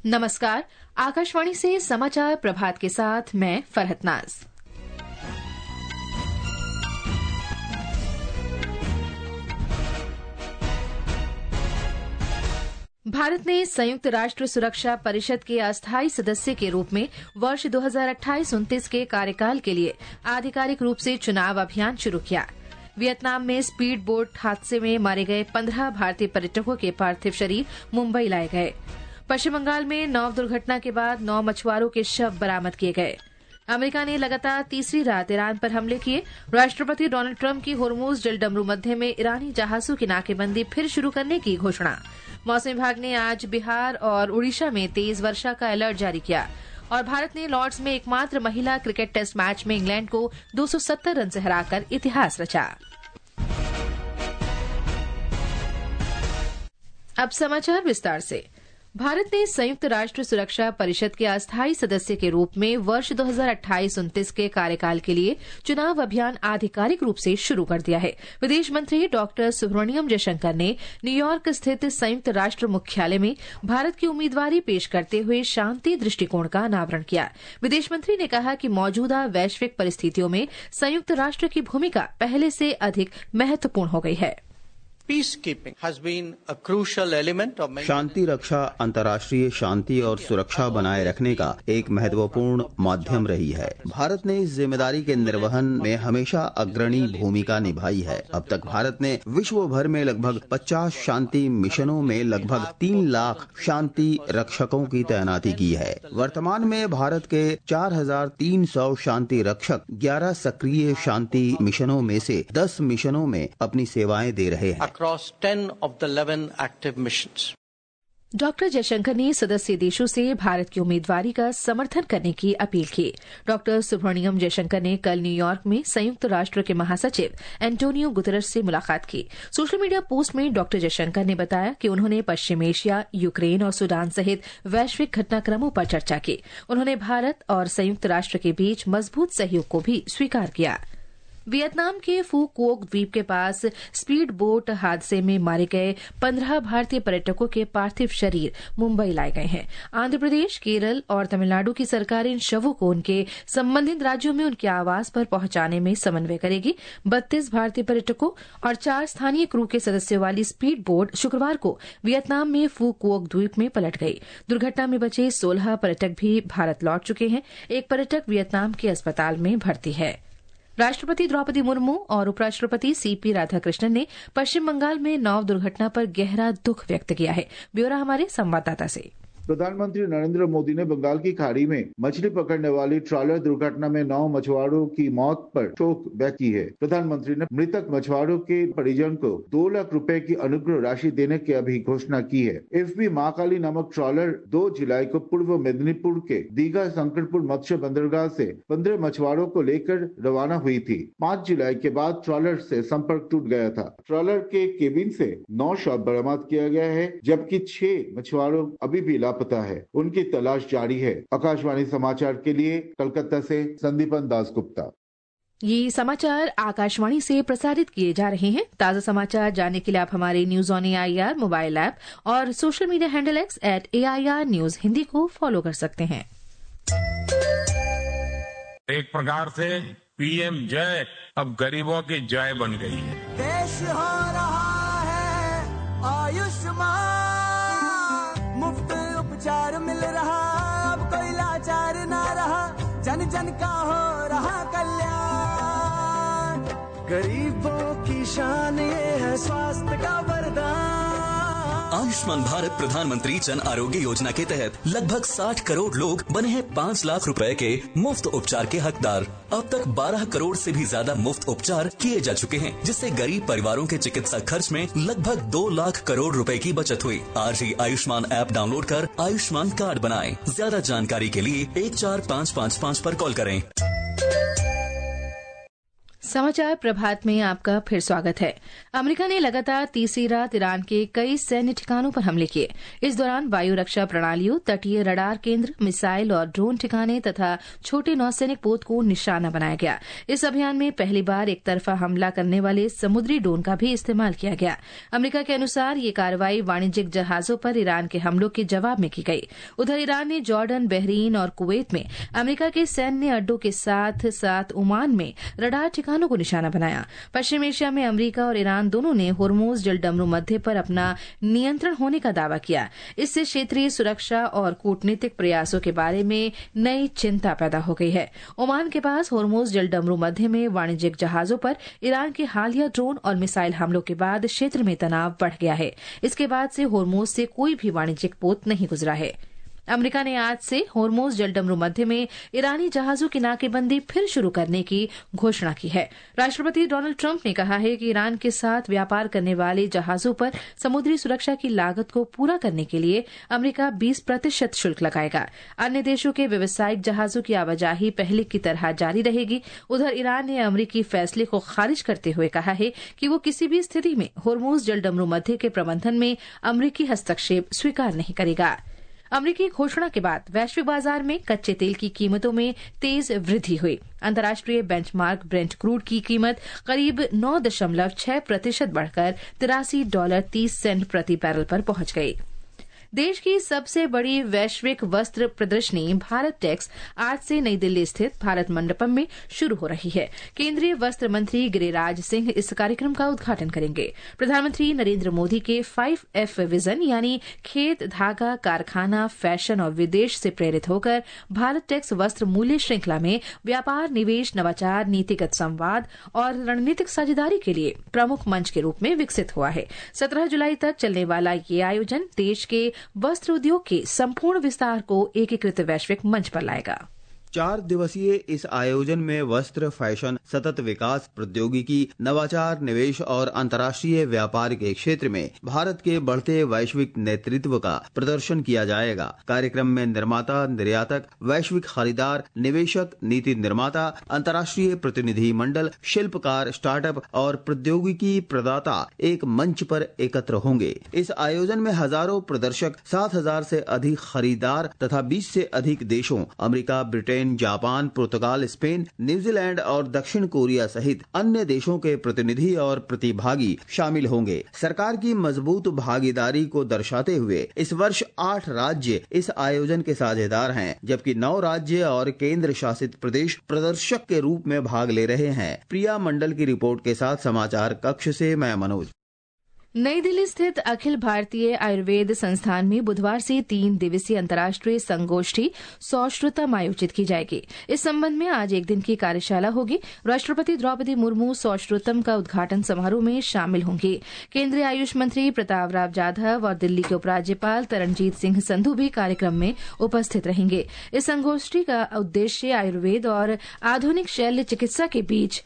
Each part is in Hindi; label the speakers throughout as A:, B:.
A: नमस्कार, आकाशवाणी से समाचार प्रभात के साथ मैं फरहत नाज। भारत ने संयुक्त राष्ट्र सुरक्षा परिषद के अस्थायी सदस्य के रूप में वर्ष 2028-29 के कार्यकाल के लिए आधिकारिक रूप से चुनाव अभियान शुरू किया। वियतनाम में स्पीड बोट हादसे में मारे गए 15 भारतीय पर्यटकों के पार्थिव शरीर मुंबई लाए गए। पश्चिम बंगाल में नाव दुर्घटना के बाद 9 मछुआरों के शव बरामद किए गए। अमेरिका ने लगातार तीसरी रात ईरान पर हमले किए। राष्ट्रपति डोनाल्ड ट्रंप की होर्मुज जलडमरू मध्य में ईरानी जहाजों की नाकेबंदी फिर शुरू करने की घोषणा। मौसम विभाग ने आज बिहार और उड़ीसा में तेज वर्षा का अलर्ट जारी किया। और भारत ने लॉर्ड्स में एकमात्र महिला क्रिकेट टेस्ट मैच में इंग्लैंड को 270 रन से हराकर इतिहास रचा। अब समाचार विस्तार से। भारत ने संयुक्त राष्ट्र सुरक्षा परिषद के अस्थायी सदस्य के रूप में वर्ष 2028-29 के कार्यकाल के लिए चुनाव अभियान आधिकारिक रूप से शुरू कर दिया है। विदेश मंत्री डॉक्टर सुब्रमण्यम जयशंकर ने न्यूयॉर्क स्थित संयुक्त राष्ट्र मुख्यालय में भारत की उम्मीदवारी पेश करते हुए शांति दृष्टिकोण का अनावरण किया। विदेश मंत्री ने कहा कि मौजूदा वैश्विक परिस्थितियों में संयुक्त राष्ट्र की भूमिका पहले से अधिक महत्वपूर्ण हो गई है।
B: शांति रक्षा अंतर्राष्ट्रीय शांति और सुरक्षा बनाए रखने का एक महत्वपूर्ण माध्यम रही है। भारत ने इस जिम्मेदारी के निर्वहन में हमेशा अग्रणी भूमिका निभाई है। अब तक भारत ने विश्व भर में लगभग 50 शांति मिशनों में लगभग 3 लाख शांति रक्षकों की तैनाती की है। वर्तमान में भारत के 4,300 शांति रक्षक 11 सक्रिय शांति मिशनों में से 10 मिशनों में अपनी सेवाएं दे रहे हैं।
C: Across 10 of the 11 active missions.
A: Doctor Jaishankar ने सदस्य देशों से भारत की उम्मीदवारी का समर्थन करने की अपील की। डॉक्टर सुब्रमण्यम जयशंकर ने कल न्यूयॉर्क में संयुक्त राष्ट्र के महासचिव एंटोनियो गुतेरेस से मुलाकात की। सोशल मीडिया पोस्ट में डॉक्टर जयशंकर ने बताया कि उन्होंने पश्चिम एशिया, यूक्रेन और सूडान सहित वैश्विक घटनाक्रमों पर चर्चा की। उन्होंने भारत और संयुक्त राष्ट्र के बीच मजबूत सहयोग को भी स्वीकार किया। वियतनाम के फू कोक द्वीप के पास स्पीड बोट हादसे में मारे गए 15 भारतीय पर्यटकों के पार्थिव शरीर मुंबई लाए गए हैं। आंध्र प्रदेश, केरल और तमिलनाडु की सरकार इन शवों को उनके संबंधित राज्यों में उनके आवास पर पहुंचाने में समन्वय करेगी। 32 भारतीय पर्यटकों और 4 स्थानीय क्रू के सदस्यों वाली स्पीड बोट शुक्रवार को वियतनाम में फू कोक द्वीप में पलट गई। दुर्घटना में बचे 16 पर्यटक भी भारत लौट चुके हैं। एक पर्यटक वियतनाम के अस्पताल में भर्ती है। राष्ट्रपति द्रौपदी मुर्मू और उपराष्ट्रपति सीपी राधाकृष्णन ने पश्चिम बंगाल में नाव दुर्घटना पर गहरा दुख व्यक्त किया है। ब्यौरा हमारे संवाददाता से।
D: प्रधानमंत्री नरेंद्र मोदी ने बंगाल की खाड़ी में मछली पकड़ने वाली ट्रॉलर दुर्घटना में 9 मछुआरों की मौत पर शोक व्यक्त की है। प्रधानमंत्री ने मृतक मछुआरों के परिजन को 2 लाख रुपए की अनुग्रह राशि देने की अभी घोषणा की है। एफबी महाकाली नामक ट्रॉलर 2 जुलाई को पूर्व मेदिनीपुर के दीघा संकटपुर मत्स्य बंदरगाह से 15 मछुआरों को लेकर रवाना हुई थी। 5 जुलाई के बाद ट्रॉलर से संपर्क टूट गया था। ट्रॉलर के केबिन से 9 शव बरामद किया गया है, जबकि 6 मछुआरों अभी भी पता है। उनकी तलाश जारी है। आकाशवाणी समाचार के लिए कलकत्ता से संदीपन दासगुप्ता।
A: ये समाचार आकाशवाणी से प्रसारित किए जा रहे हैं। ताजा समाचार जानने के लिए आप हमारे news on AIR mobile app और social media handle X @AIR news Hindi को फॉलो कर सकते हैं।
E: एक प्रकार से पीएम जय अब गरीबों की जय बन गई है।
F: देश हो रहा है आयुष्मान, मुफ्त उपचार मिल रहा, अब कोई लाचार ना रहा, जन जन का हो रहा कल्याण। गरीबों की शान ये है स्वास्थ्य का वरदान।
G: आयुष्मान भारत प्रधानमंत्री जन आरोग्य योजना के तहत लगभग 60 करोड़ लोग बने हैं 5 लाख रुपए के मुफ्त उपचार के हकदार। अब तक 12 करोड़ से भी ज्यादा मुफ्त उपचार किए जा चुके हैं, जिससे गरीब परिवारों के चिकित्सा खर्च में लगभग 2 लाख करोड़ रुपए की बचत हुई। आज ही आयुष्मान ऐप डाउनलोड कर आयुष्मान कार्ड बनाएं। ज्यादा जानकारी के लिए 14555 पर कॉल करें।
A: समाचार प्रभात में आपका फिर स्वागत है। अमेरिका ने लगातार तीसरी रात ईरान के कई सैन्य ठिकानों पर हमले किए। इस दौरान वायु रक्षा प्रणालियों, तटीय रडार केंद्र, मिसाइल और ड्रोन ठिकाने तथा छोटे नौसैनिक पोत को निशाना बनाया गया। इस अभियान में पहली बार एक तरफा हमला करने वाले समुद्री ड्रोन का भी इस्तेमाल किया गया। अमेरिका के अनुसार ये कार्रवाई वाणिज्यिक जहाजों पर ईरान के हमलों के जवाब में की गई। उधर ईरान ने जॉर्डन, बहरीन और कुवैत में अमेरिका के सैन्य अड्डों के साथ साथ ओमान में रडार ठिकानों को निशाना बनाया। पश्चिम एशिया में अमेरिका और ईरान दोनों ने होर्मुज जलडमरू मध्य पर अपना नियंत्रण होने का दावा किया। इससे क्षेत्रीय सुरक्षा और कूटनीतिक प्रयासों के बारे में नई चिंता पैदा हो गई है। ओमान के पास होर्मुज जलडमरू मध्य में वाणिज्यिक जहाजों पर ईरान के हालिया ड्रोन और मिसाइल हमलों के बाद क्षेत्र में तनाव बढ़ गया है। इसके बाद से होर्मुज से कोई भी वाणिज्यिक पोत नहीं गुजरा है। अमेरिका ने आज से होर्मुज जलडमरू मध्य में ईरानी जहाजों की नाकेबंदी फिर शुरू करने की घोषणा की है। राष्ट्रपति डोनाल्ड ट्रंप ने कहा है कि ईरान के साथ व्यापार करने वाले जहाजों पर समुद्री सुरक्षा की लागत को पूरा करने के लिए अमेरिका 20% शुल्क लगाएगा। अन्य देशों के व्यावसायिक जहाजों की आवाजाही पहले की तरह जारी रहेगी। उधर ईरान ने अमेरिकी फैसले को खारिज करते हुए कहा है कि वो किसी भी स्थिति में होर्मुज जलडमरू मध्य के प्रबंधन में अमेरिकी हस्तक्षेप स्वीकार नहीं करेगा। अमेरिकी घोषणा के बाद वैश्विक बाजार में कच्चे तेल की कीमतों में तेज वृद्धि हुई। अंतर्राष्ट्रीय बेंचमार्क ब्रेंट क्रूड की कीमत करीब 9.6% बढ़कर $83.30 प्रति बैरल पर पहुंच गई। देश की सबसे बड़ी वैश्विक वस्त्र प्रदर्शनी भारत टेक्स आज से नई दिल्ली स्थित भारत मंडपम में शुरू हो रही है। केंद्रीय वस्त्र मंत्री गिरिराज सिंह इस कार्यक्रम का उद्घाटन करेंगे। प्रधानमंत्री नरेंद्र मोदी के 5F विजन यानी खेत, धागा, कारखाना, फैशन और विदेश से प्रेरित होकर भारत टेक्स वस्त्र मूल्य श्रृंखला में व्यापार, निवेश, नवाचार, नीतिगत संवाद और रणनीतिक साझेदारी के लिए प्रमुख मंच के रूप में विकसित हुआ है। 17 जुलाई तक चलने वाला ये आयोजन देश के वस्त्र उद्योग के संपूर्ण विस्तार को एकीकृत वैश्विक मंच पर लाएगा।
B: 4 दिवसीय इस आयोजन में वस्त्र, फैशन, सतत विकास, प्रौद्योगिकी, नवाचार, निवेश और अंतर्राष्ट्रीय व्यापार के क्षेत्र में भारत के बढ़ते वैश्विक नेतृत्व का प्रदर्शन किया जाएगा। कार्यक्रम में निर्माता, निर्यातक, वैश्विक खरीदार, निवेशक, नीति निर्माता, अंतर्राष्ट्रीय प्रतिनिधि मंडल, शिल्पकार, स्टार्टअप और प्रौद्योगिकी प्रदाता एक मंच पर एकत्र होंगे। इस आयोजन में हजारों प्रदर्शक, 7,000 से अधिक खरीदार तथा 20 से अधिक देशों America, Britain, Japan, Portugal, Spain, New Zealand और दक्षिण कोरिया सहित अन्य देशों के प्रतिनिधि और प्रतिभागी शामिल होंगे। सरकार की मजबूत भागीदारी को दर्शाते हुए इस वर्ष 8 राज्य इस आयोजन के साझेदार हैं, जबकि 9 राज्य और केंद्र शासित प्रदेश प्रदर्शक के रूप में भाग ले रहे हैं। प्रिया मंडल की रिपोर्ट के साथ समाचार कक्ष से मैं मनोज।
A: नई दिल्ली स्थित अखिल भारतीय आयुर्वेद संस्थान में बुधवार से 3 दिवसीय अंतर्राष्ट्रीय संगोष्ठी सौश्रुतम आयोजित की जाएगी। इस संबंध में आज एक दिन की कार्यशाला होगी। राष्ट्रपति द्रौपदी मुर्मू सौश्रुतम का उद्घाटन समारोह में शामिल होंगे। केंद्रीय आयुष मंत्री प्रताप राव जाधव और दिल्ली के उपराज्यपाल तरनजीत सिंह संधू भी कार्यक्रम में उपस्थित रहेंगे। इस संगोष्ठी का उद्देश्य आयुर्वेद और आधुनिक शल्य चिकित्सा के बीच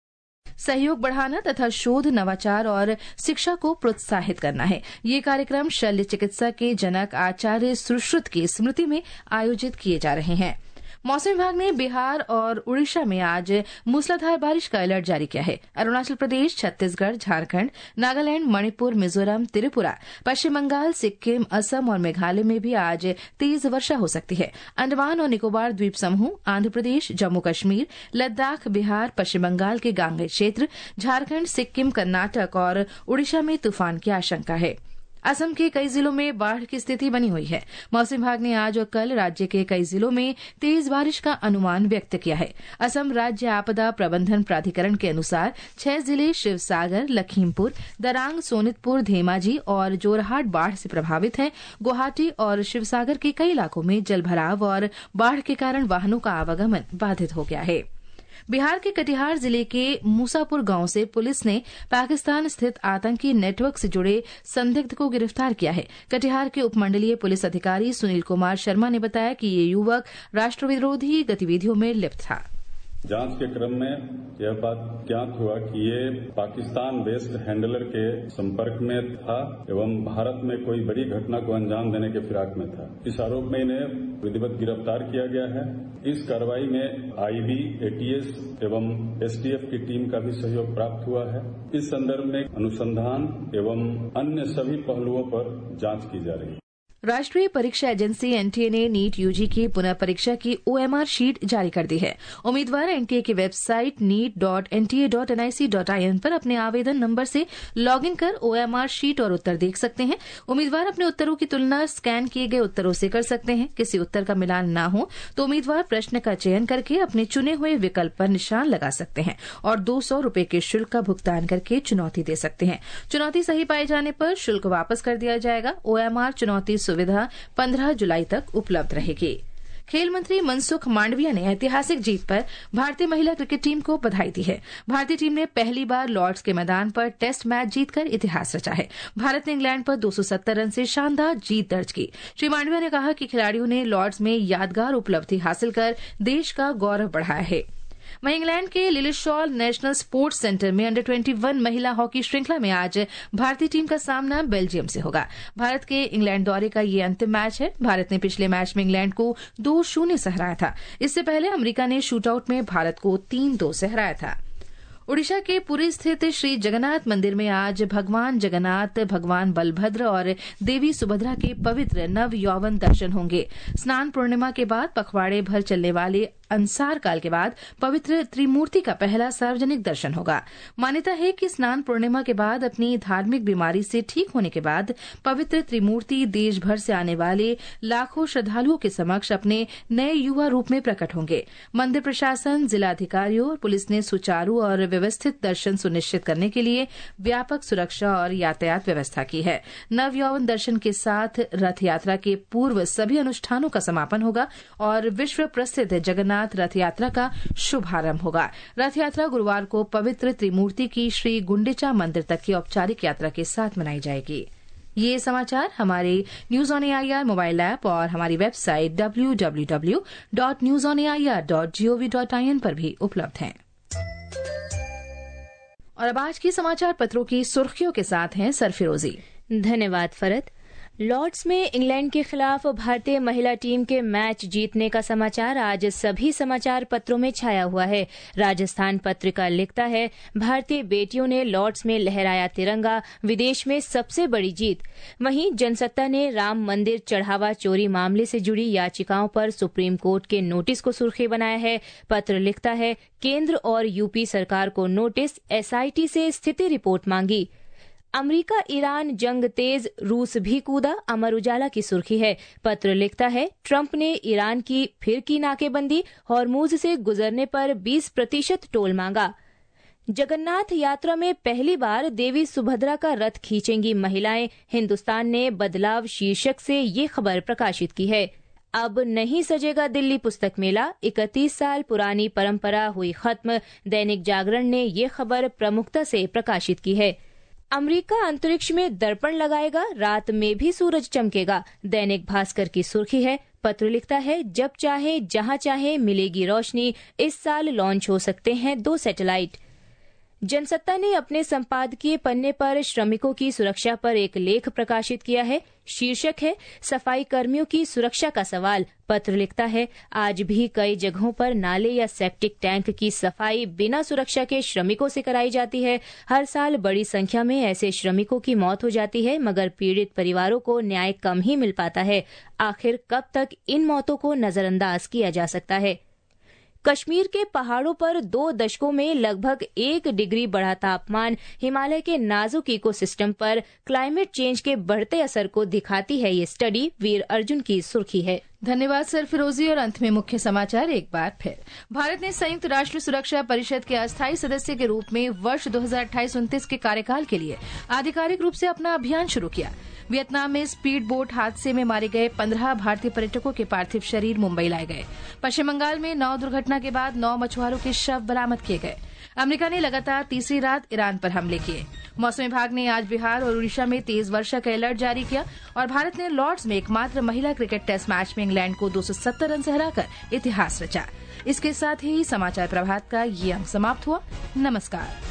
A: सहयोग बढ़ाना तथा शोध, नवाचार और शिक्षा को प्रोत्साहित करना है। ये कार्यक्रम शल्य चिकित्सा के जनक आचार्य सुश्रुत की स्मृति में आयोजित किए जा रहे हैं। मौसम विभाग ने बिहार और उड़ीसा में आज मूसलाधार बारिश का अलर्ट जारी किया है। अरुणाचल प्रदेश, छत्तीसगढ़, झारखंड, नागालैंड, मणिपुर, मिजोरम, त्रिपुरा, पश्चिम बंगाल, सिक्किम, असम और मेघालय में भी आज तेज वर्षा हो सकती है। अंडमान और निकोबार द्वीप समूह, आंध्र प्रदेश, जम्मू कश्मीर, लद्दाख, बिहार, पश्चिम बंगाल के गांगेय क्षेत्र, झारखंड, सिक्किम, कर्नाटक और उड़ीसा में तूफान की आशंका है। असम के कई जिलों में बाढ़ की स्थिति बनी हुई है। मौसम विभाग ने आज और कल राज्य के कई जिलों में तेज बारिश का अनुमान व्यक्त किया है। असम राज्य आपदा प्रबंधन प्राधिकरण के अनुसार 6 जिले शिवसागर, लखीमपुर, दरांग, सोनितपुर, धेमाजी और जोरहाट बाढ़ से प्रभावित हैं। गुवाहाटी और शिवसागर के कई इलाकों में जलभराव और बाढ़ के कारण वाहनों का आवागमन बाधित हो गया है। बिहार के कटिहार जिले के मूसापुर गांव से पुलिस ने पाकिस्तान स्थित आतंकी नेटवर्क से जुड़े संदिग्ध को गिरफ्तार किया है। कटिहार के उपमंडलीय पुलिस अधिकारी सुनील कुमार शर्मा ने बताया कि ये युवक राष्ट्रविरोधी गतिविधियों में लिप्त था।
H: जांच के क्रम में यह बात ज्ञात हुआ कि ये पाकिस्तान बेस्ड हैंडलर के संपर्क में था एवं भारत में कोई बड़ी घटना को अंजाम देने के फिराक में था। इस आरोप में इन्हें विधिवत गिरफ्तार किया गया है। इस कार्रवाई में आईबी, एटीएस एवं एसटीएफ की टीम का भी सहयोग प्राप्त हुआ है। इस संदर्भ में अनुसंधान एवं अन्य सभी पहलुओं पर जांच की जा रही है।
A: राष्ट्रीय परीक्षा एजेंसी एनटीए ने नीट यूजी की पुनः परीक्षा की ओएमआर शीट जारी कर दी है। उम्मीदवार एनटीए की वेबसाइट neet.nta.nic.in पर अपने आवेदन नंबर से लॉगिन कर ओएमआर शीट और उत्तर देख सकते हैं। उम्मीदवार अपने उत्तरों की तुलना स्कैन किए गए उत्तरों से कर सकते हैं। किसी उत्तर का मिलान न हो तो उम्मीदवार प्रश्न का चयन करके अपने चुने हुए विकल्प पर निशान लगा सकते हैं और 200 रुपए के शुल्क का भुगतान करके चुनौती दे सकते हैं। चुनौती सही पाए जाने पर शुल्क वापस कर दिया जाएगा। ओएमआर चुनौती सुविधा 15 जुलाई तक उपलब्ध रहेगी। खेल मंत्री मनसुख मांडविया ने ऐतिहासिक जीत पर भारतीय महिला क्रिकेट टीम को बधाई दी है। भारतीय टीम ने पहली बार लॉर्ड्स के मैदान पर टेस्ट मैच जीतकर इतिहास रचा है। भारत ने इंग्लैंड पर 270 रन से शानदार जीत दर्ज की। श्री मांडविया ने कहा कि खिलाड़ियों ने लॉर्ड्स में यादगार उपलब्धि हासिल कर देश का गौरव बढ़ाया है। वहीं इंग्लैंड के लिलिशॉल नेशनल स्पोर्ट्स सेंटर में अंडर 21 महिला हॉकी श्रृंखला में आज भारतीय टीम का सामना बेल्जियम से होगा। भारत के इंग्लैंड दौरे का ये अंतिम मैच है। भारत ने पिछले मैच में इंग्लैंड को 2-0 से हराया था। इससे पहले अमेरिका ने शूटआउट में भारत को 3-2 से हराया था। ओडिशा के पुरी स्थित श्री जगन्नाथ मंदिर में आज भगवान जगन्नाथ, भगवान बलभद्र और देवी सुभद्रा के पवित्र नव यौवन दर्शन होंगे। स्नान पूर्णिमा के बाद पखवाड़े भर चलने वाले अंसार काल के बाद पवित्र त्रिमूर्ति का पहला सार्वजनिक दर्शन होगा। मान्यता है कि स्नान पूर्णिमा के बाद अपनी धार्मिक बीमारी से ठीक होने के बाद पवित्र त्रिमूर्ति देश भर से आने वाले लाखों श्रद्धालुओं के समक्ष अपने नए युवा रूप में प्रकट होंगे। मंदिर प्रशासन, जिला अधिकारियों और पुलिस ने सुचारू और व्यवस्थित दर्शन सुनिश्चित करने के लिए व्यापक सुरक्षा और यातायात व्यवस्था की है। नव यौवन दर्शन के साथ रथ यात्रा के पूर्व सभी अनुष्ठानों का समापन होगा और विश्व प्रसिद्ध जगन्नाथ रथ यात्रा का शुभारंभ होगा। रथ यात्रा गुरुवार को पवित्र त्रिमूर्ति की श्री गुंडिचा मंदिर तक की औपचारिक यात्रा के साथ मनाई जाएगी। ये समाचार हमारे news on AIR mobile app और हमारी वेबसाइट www.newsonair.gov.in पर भी उपलब्ध हैं। और अब आज की समाचार पत्रों की सुर्खियों के साथ हैं सरफिरोजी।
I: धन्यवाद फरत। लॉर्ड्स में इंग्लैंड के खिलाफ भारतीय महिला टीम के मैच जीतने का समाचार आज सभी समाचार पत्रों में छाया हुआ है। राजस्थान पत्रिका लिखता है, भारतीय बेटियों ने लॉर्ड्स में लहराया तिरंगा, विदेश में सबसे बड़ी जीत। वहीं जनसत्ता ने राम मंदिर चढ़ावा चोरी मामले से जुड़ी याचिकाओं पर सुप्रीम कोर्ट के नोटिस को सुर्खी बनाया है। पत्र लिखता है, केंद्र और यूपी सरकार को नोटिस, एसआईटी से स्थिति रिपोर्ट मांगी। अमेरिका ईरान जंग तेज, रूस भी कूदा, अमर उजाला की सुर्खी है। पत्र लिखता है, ट्रंप ने ईरान की फिर की नाकेबंदी, हॉर्मुज से गुजरने पर 20% टोल मांगा। जगन्नाथ यात्रा में पहली बार देवी सुभद्रा का रथ खींचेंगी महिलाएं, हिंदुस्तान ने बदलाव शीर्षक से ये खबर प्रकाशित की है। अब नहीं सजेगा दिल्ली पुस्तक मेला, 31 साल पुरानी परंपरा हुई खत्म, दैनिक जागरण ने ये खबर प्रमुखता से प्रकाशित की है। अमेरिका अंतरिक्ष में दर्पण लगाएगा, रात में भी सूरज चमकेगा, दैनिक भास्कर की सुर्खी है। पत्र लिखता है, जब चाहे जहां चाहे मिलेगी रोशनी, इस साल लॉन्च हो सकते हैं 2 सैटेलाइट। जनसत्ता ने अपने संपादकीय पन्ने पर श्रमिकों की सुरक्षा पर एक लेख प्रकाशित किया है। शीर्षक है, सफाई कर्मियों की सुरक्षा का सवाल। पत्र लिखता है, आज भी कई जगहों पर नाले या सेप्टिक टैंक की सफाई बिना सुरक्षा के श्रमिकों से कराई जाती है। हर साल बड़ी संख्या में ऐसे श्रमिकों की मौत हो जाती है, मगर पीड़ित परिवारों को न्याय कम ही मिल पाता है। आखिर कब तक इन मौतों को नजरअंदाज किया जा सकता है? कश्मीर के पहाड़ों पर 2 दशकों में लगभग 1 डिग्री बढ़ा तापमान हिमालय के नाजुक इकोसिस्टम पर क्लाइमेट चेंज के बढ़ते असर को दिखाती है, ये स्टडी वीर अर्जुन की सुर्खी है।
A: धन्यवाद सर फिरोजी। और अंत में मुख्य समाचार एक बार फिर। भारत ने संयुक्त राष्ट्र सुरक्षा परिषद के अस्थायी सदस्य के रूप में वर्ष 2028-29 के कार्यकाल के लिए आधिकारिक रूप से अपना अभियान शुरू किया। वियतनाम में स्पीड बोट हादसे में मारे गए 15 भारतीय पर्यटकों के पार्थिव शरीर मुंबई लाए गए। पश्चिम बंगाल में नाव दुर्घटना के बाद 9 मछुआरों के शव बरामद किए गए। अमेरिका ने लगातार तीसरी रात ईरान पर हमले किए। मौसम विभाग ने आज बिहार और उड़ीसा में तेज वर्षा का अलर्ट जारी किया और भारत ने लॉर्ड्स में एकमात्र महिला क्रिकेट टेस्ट मैच में इंग्लैंड को 270 रन से हराकर इतिहास रचा। इसके साथ ही समाचार प्रभात का ये अंक समाप्त हुआ। नमस्कार।